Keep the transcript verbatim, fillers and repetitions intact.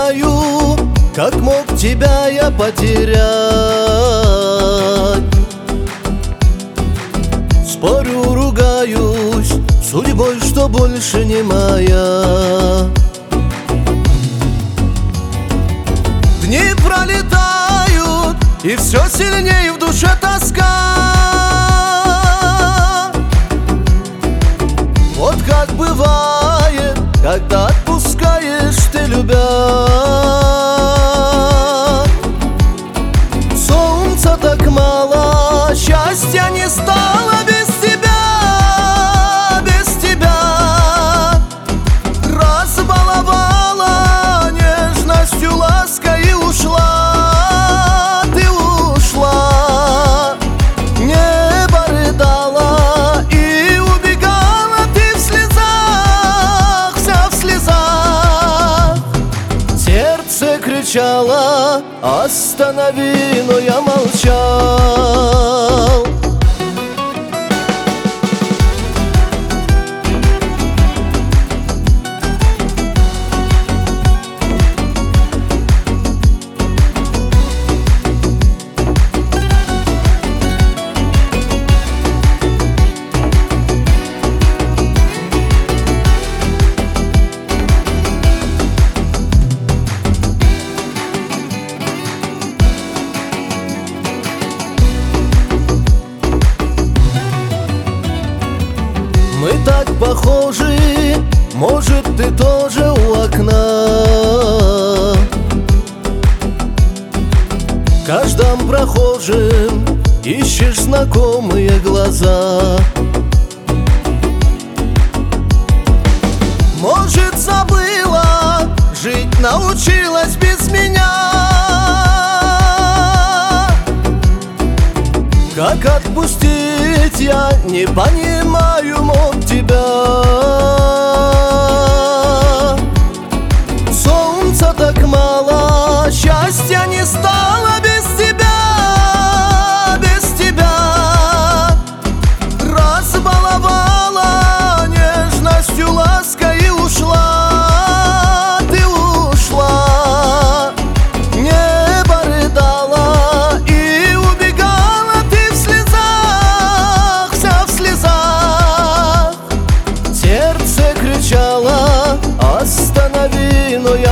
знаю, как мог тебя я потерять. Спорю, ругаюсь судьбой, что больше не моя. Дни пролетают, и все сильнее в душе тоска. Вот как бывает, когда отпускаешь ты, любя. Солнца так мало, счастья не стало без тебя, без тебя. Разбаловала нежностью, лаской и ушла, ты ушла. Небо рыдало и убегала ты в слезах, вся в слезах. Сердце кричало: останови, но я молчал. Мы так похожи, может, ты тоже у окна. В каждом прохожем ищешь знакомые глаза. Может, забыла, жить научилась без меня. Как отпустить я не понимаю, мог тебя. Солнца так мало, счастья не стало без тебя, без тебя. Разбаловала нежностью, лаской и ушла, ты ушла. Небо рыдало и убегала ты в слезах, вся в слезах. Сердце кричало: останови, но я